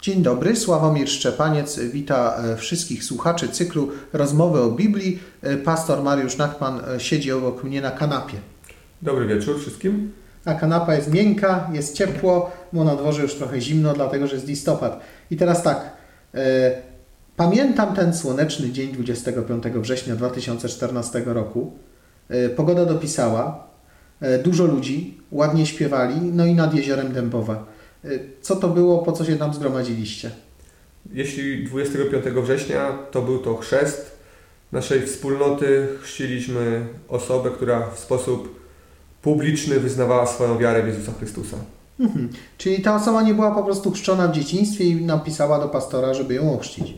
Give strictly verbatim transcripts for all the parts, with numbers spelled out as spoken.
Dzień dobry, Sławomir Szczepaniec wita wszystkich słuchaczy cyklu Rozmowy o Biblii. Pastor Mariusz Nachman siedzi obok mnie na kanapie. Dobry wieczór wszystkim. A kanapa jest miękka, jest ciepło, bo na dworze już trochę zimno, dlatego że jest listopad. I teraz tak, e, pamiętam ten słoneczny dzień dwudziestego piątego września dwa tysiące czternastego roku. E, pogoda dopisała, e, dużo ludzi, ładnie śpiewali, no i nad jeziorem Dębowa. E, co to było, po co się tam zgromadziliście? Jeśli dwudziestego piątego września, to był to chrzest naszej wspólnoty. Chrzciliśmy osobę, która w sposób publiczny wyznawała swoją wiarę w Jezusa Chrystusa. Mhm. Czyli ta osoba nie była po prostu chrzczona w dzieciństwie i napisała do pastora, żeby ją ochrzcić?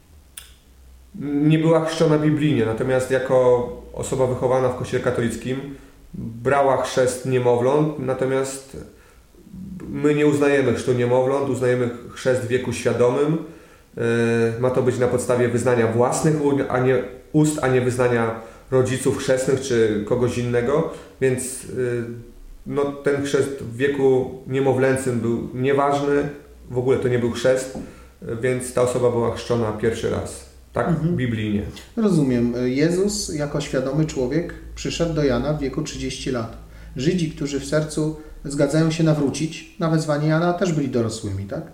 Nie była chrzczona biblijnie, natomiast jako osoba wychowana w Kościele katolickim brała chrzest niemowląt, natomiast my nie uznajemy chrztu niemowląt, uznajemy chrzest w wieku świadomym. Ma to być na podstawie wyznania własnych a nie, ust, a nie wyznania rodziców chrzestnych czy kogoś innego, więc no, ten chrzest w wieku niemowlęcym był nieważny, w ogóle to nie był chrzest, więc ta osoba była chrzczona pierwszy raz, tak mhm. biblijnie. Rozumiem. Jezus jako świadomy człowiek przyszedł do Jana w wieku trzydziestu lat. Żydzi, którzy w sercu zgadzają się nawrócić na wezwanie Jana, też byli dorosłymi, tak?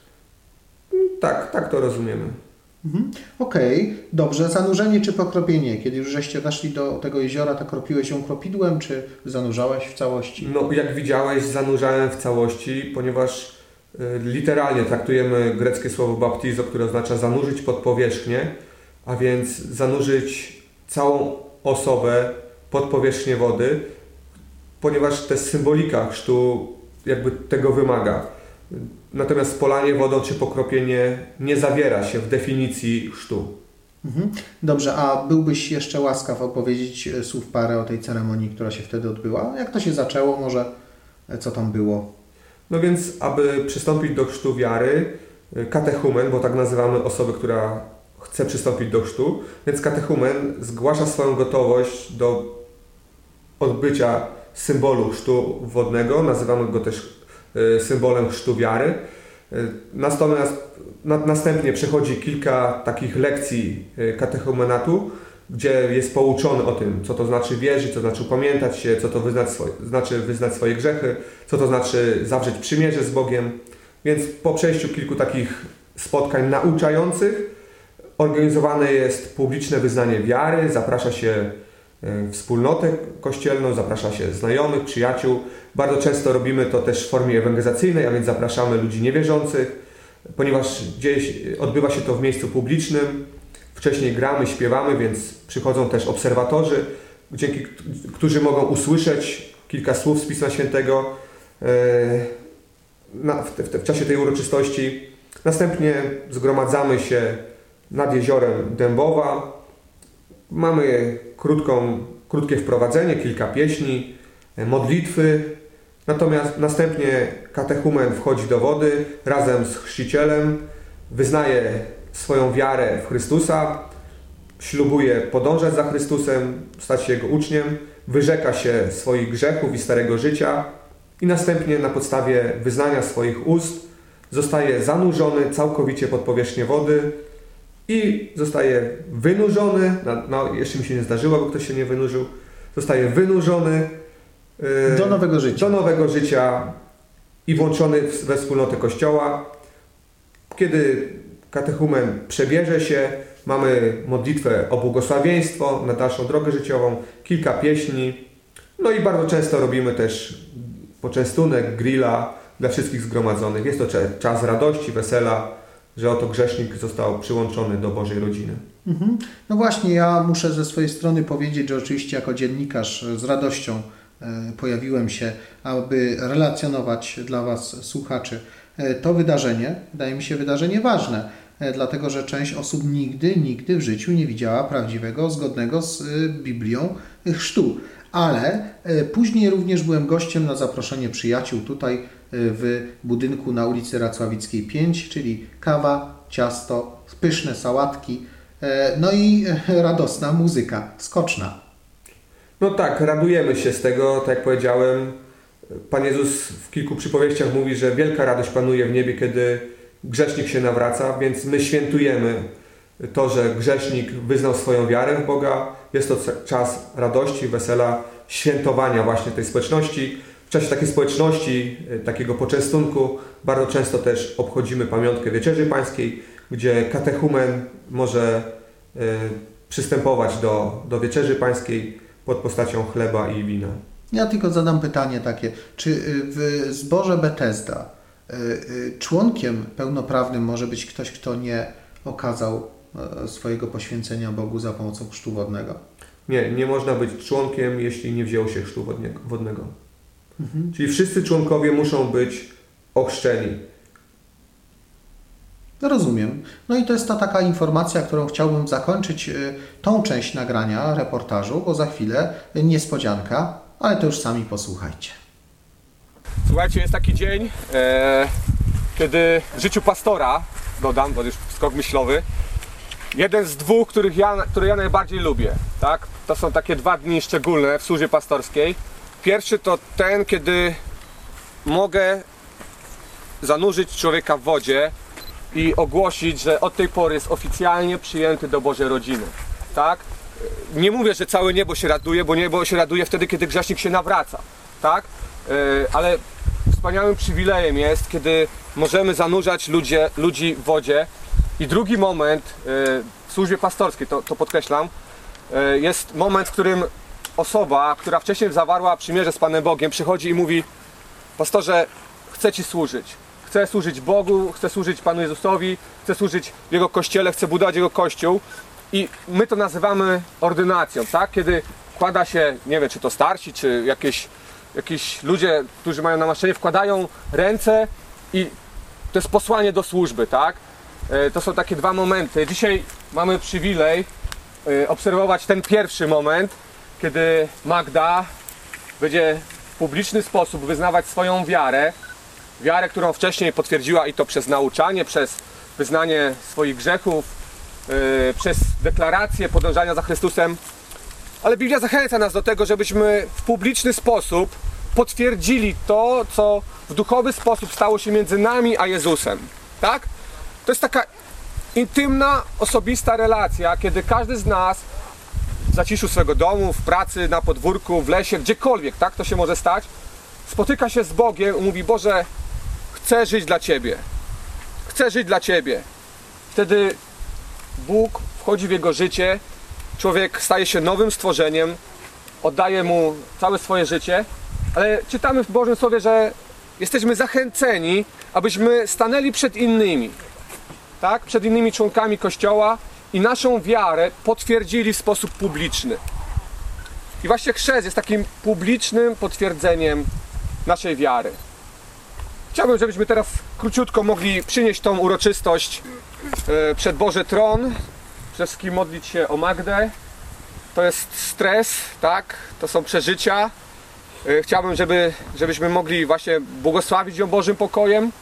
Tak, tak to rozumiemy. Mhm. Okej, okay. Dobrze. Zanurzenie czy pokropienie? Kiedy już żeście weszli do tego jeziora, to kropiłeś ją kropidłem, czy zanurzałeś w całości? No, jak widziałeś, zanurzałem w całości, ponieważ y, literalnie traktujemy greckie słowo baptizo, które oznacza zanurzyć pod powierzchnię, a więc zanurzyć całą osobę pod powierzchnię wody, ponieważ to jest symbolika chrztu, jakby tego wymaga. Natomiast polanie wodą czy pokropienie nie zawiera się w definicji chrztu. Mhm. Dobrze, a byłbyś jeszcze łaskaw opowiedzieć słów parę o tej ceremonii, która się wtedy odbyła? Jak to się zaczęło? Może co tam było? No więc, aby przystąpić do chrztu wiary, katechumen, bo tak nazywamy osobę, która chce przystąpić do chrztu, więc katechumen zgłasza swoją gotowość do odbycia symbolu chrztu wodnego, nazywamy go też symbolem chrztu wiary. Natomiast następnie przechodzi kilka takich lekcji katechumenatu, gdzie jest pouczony o tym, co to znaczy wierzyć, co znaczy upamiętać się, co to wyznać swoje, znaczy wyznać swoje grzechy, co to znaczy zawrzeć przymierze z Bogiem. Więc po przejściu kilku takich spotkań nauczających organizowane jest publiczne wyznanie wiary, zaprasza się wspólnotę kościelną, zaprasza się znajomych, przyjaciół. Bardzo często robimy to też w formie ewangelizacyjnej, a więc zapraszamy ludzi niewierzących, ponieważ gdzieś odbywa się to w miejscu publicznym. Wcześniej gramy, śpiewamy, więc przychodzą też obserwatorzy, dzięki, którzy mogą usłyszeć kilka słów z Pisma Świętego w, w, w czasie tej uroczystości. Następnie zgromadzamy się nad jeziorem Dębowa. Mamy krótką, krótkie wprowadzenie, kilka pieśni, modlitwy. Natomiast następnie katechumen wchodzi do wody razem z chrzcicielem, wyznaje swoją wiarę w Chrystusa, ślubuje podążać za Chrystusem, stać się Jego uczniem, wyrzeka się swoich grzechów i starego życia i następnie na podstawie wyznania swoich ust zostaje zanurzony całkowicie pod powierzchnię wody i zostaje wynurzony, no jeszcze mi się nie zdarzyło, bo ktoś się nie wynurzył, zostaje wynurzony yy, do nowego życia. do nowego życia i włączony we wspólnotę Kościoła. Kiedy katechumen przebierze się, mamy modlitwę o błogosławieństwo na dalszą drogę życiową, kilka pieśni, no i bardzo często robimy też poczęstunek, grilla dla wszystkich zgromadzonych. Jest to czas radości, wesela, że oto grzesznik został przyłączony do Bożej rodziny. Mhm. No właśnie, ja muszę ze swojej strony powiedzieć, że oczywiście jako dziennikarz z radością e, pojawiłem się, aby relacjonować dla Was, słuchaczy, e, to wydarzenie. Wydaje mi się wydarzenie ważne, e, dlatego że część osób nigdy, nigdy w życiu nie widziała prawdziwego, zgodnego z e, Biblią chrztu. Ale e, później również byłem gościem na zaproszenie przyjaciół tutaj w budynku na ulicy Racławickiej pięć, czyli kawa, ciasto, pyszne sałatki, no i radosna muzyka, skoczna. No tak, radujemy się z tego, tak jak powiedziałem. Pan Jezus w kilku przypowieściach mówi, że wielka radość panuje w niebie, kiedy grzesznik się nawraca, więc my świętujemy to, że grzesznik wyznał swoją wiarę w Boga. Jest to czas radości, wesela, świętowania właśnie tej społeczności. W czasie takiej społeczności, takiego poczęstunku bardzo często też obchodzimy pamiątkę Wieczerzy Pańskiej, gdzie katechumen może y, przystępować do, do Wieczerzy Pańskiej pod postacią chleba i wina. Ja tylko zadam pytanie takie, czy w zborze Betesda y, y, członkiem pełnoprawnym może być ktoś, kto nie okazał y, swojego poświęcenia Bogu za pomocą chrztu wodnego? Nie, nie można być członkiem, jeśli nie wzięło się chrztu wodnego. Mhm. Czyli wszyscy członkowie muszą być ochrzczeni. Rozumiem. No i to jest ta taka informacja, którą chciałbym zakończyć y, tą część nagrania, reportażu, bo za chwilę niespodzianka, ale to już sami posłuchajcie. Słuchajcie, jest taki dzień, e, kiedy w życiu pastora, dodam, bo już skok myślowy, jeden z dwóch, których ja, które ja najbardziej lubię, tak? To są takie dwa dni szczególne w służbie pastorskiej. Pierwszy to ten, kiedy mogę zanurzyć człowieka w wodzie i ogłosić, że od tej pory jest oficjalnie przyjęty do Bożej rodziny, tak? Nie mówię, że całe niebo się raduje, bo niebo się raduje wtedy, kiedy grzesznik się nawraca, tak? Ale wspaniałym przywilejem jest, kiedy możemy zanurzać ludzie, ludzi w wodzie. I drugi moment w służbie pastorskiej, to, to podkreślam, jest moment, w którym osoba, która wcześniej zawarła przymierze z Panem Bogiem, przychodzi i mówi: pastorze, chcę Ci służyć. Chcę służyć Bogu, chcę służyć Panu Jezusowi, chcę służyć w Jego Kościele, chcę budować Jego Kościół. I my to nazywamy ordynacją, tak? Kiedy wkłada się, nie wiem, czy to starsi, czy jakieś, jakieś ludzie, którzy mają namaszczenie, wkładają ręce i to jest posłanie do służby, tak? To są takie dwa momenty. Dzisiaj mamy przywilej obserwować ten pierwszy moment, kiedy Magda będzie w publiczny sposób wyznawać swoją wiarę, wiarę, którą wcześniej potwierdziła i to przez nauczanie, przez wyznanie swoich grzechów, yy, przez deklarację podążania za Chrystusem. Ale Biblia zachęca nas do tego, żebyśmy w publiczny sposób potwierdzili to, co w duchowy sposób stało się między nami a Jezusem. Tak? To jest taka intymna, osobista relacja, kiedy każdy z nas w zaciszu swego domu, w pracy, na podwórku, w lesie, gdziekolwiek, tak, to się może stać, spotyka się z Bogiem i mówi: Boże, chcę żyć dla Ciebie. Chcę żyć dla Ciebie. Wtedy Bóg wchodzi w jego życie, człowiek staje się nowym stworzeniem, oddaje Mu całe swoje życie, ale czytamy w Bożym Słowie, że jesteśmy zachęceni, abyśmy stanęli przed innymi, tak, przed innymi członkami Kościoła i naszą wiarę potwierdzili w sposób publiczny. I właśnie chrzest jest takim publicznym potwierdzeniem naszej wiary. Chciałbym, żebyśmy teraz króciutko mogli przynieść tą uroczystość przed Boży Tron, przede wszystkim modlić się o Magdę. To jest stres, tak? To są przeżycia. Chciałbym, żeby, żebyśmy mogli właśnie błogosławić ją Bożym pokojem.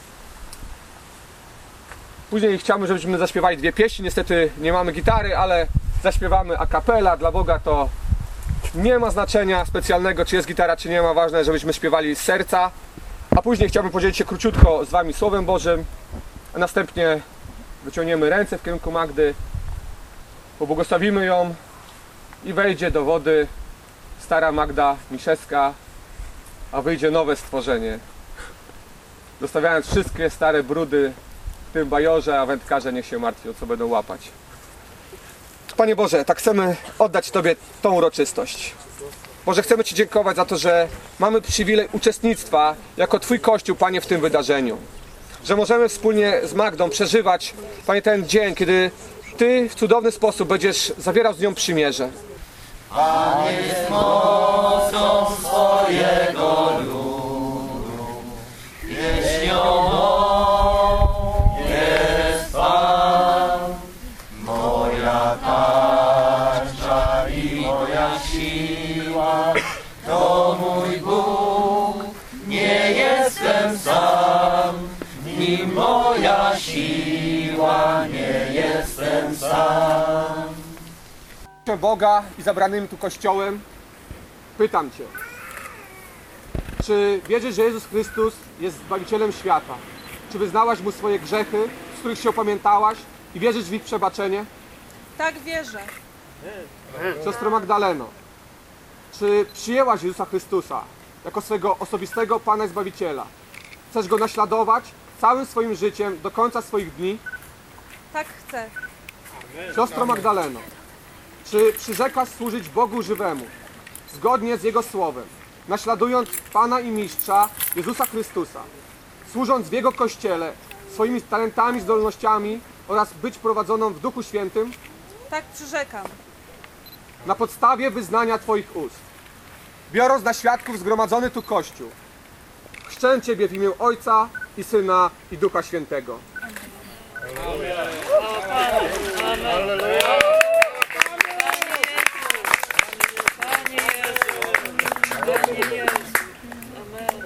Później chciałbym, żebyśmy zaśpiewali dwie pieśni. Niestety nie mamy gitary, ale zaśpiewamy a cappella. Dla Boga to nie ma znaczenia specjalnego, czy jest gitara, czy nie ma. Ważne, żebyśmy śpiewali z serca. A później chciałbym podzielić się króciutko z Wami Słowem Bożym. A następnie wyciągniemy ręce w kierunku Magdy, pobłogosławimy ją i wejdzie do wody stara Magda Miszewska, a wyjdzie nowe stworzenie, zostawiając wszystkie stare brudy w tym bajorze, a wędkarze niech się martwią, co będą łapać. Panie Boże, tak chcemy oddać Tobie tą uroczystość. Boże, chcemy Ci dziękować za to, że mamy przywilej uczestnictwa jako Twój Kościół, Panie, w tym wydarzeniu. Że możemy wspólnie z Magdą przeżywać, Panie, ten dzień, kiedy Ty w cudowny sposób będziesz zawierał z nią przymierze. Panie jest mocą swojego ludu, pieśnią mą jest Pan, moja tarcza i moja siła, to mój Bóg, nie jestem sam, nim moja siła, nie jestem sam. Boga i zabranym tu Kościołem, pytam Cię, czy wierzysz, że Jezus Chrystus jest Zbawicielem świata? Czy wyznałaś Mu swoje grzechy, z których się opamiętałaś i wierzysz w ich przebaczenie? Tak, wierzę. Siostro Magdaleno, czy przyjęłaś Jezusa Chrystusa jako swojego osobistego Pana i Zbawiciela? Chcesz Go naśladować całym swoim życiem do końca swoich dni? Tak chcę. Siostro Magdaleno, czy przyrzekasz służyć Bogu żywemu, zgodnie z Jego Słowem, naśladując Pana i Mistrza Jezusa Chrystusa, służąc w Jego Kościele swoimi talentami, zdolnościami oraz być prowadzoną w Duchu Świętym? Tak przyrzekam. Na podstawie wyznania Twoich ust, biorąc na świadków zgromadzony tu Kościół, chrzczę Ciebie w imię Ojca i Syna i Ducha Świętego. Panie Jezu, Panie Jezu, Amen.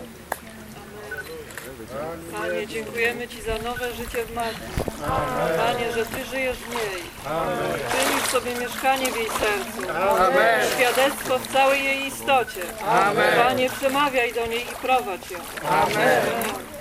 Panie, dziękujemy Ci za nowe życie w Matce. Panie, że Ty żyjesz w niej. Czynisz sobie mieszkanie w jej sercu. Świadectwo w całej jej istocie. Panie, przemawiaj do niej i prowadź ją. Amen.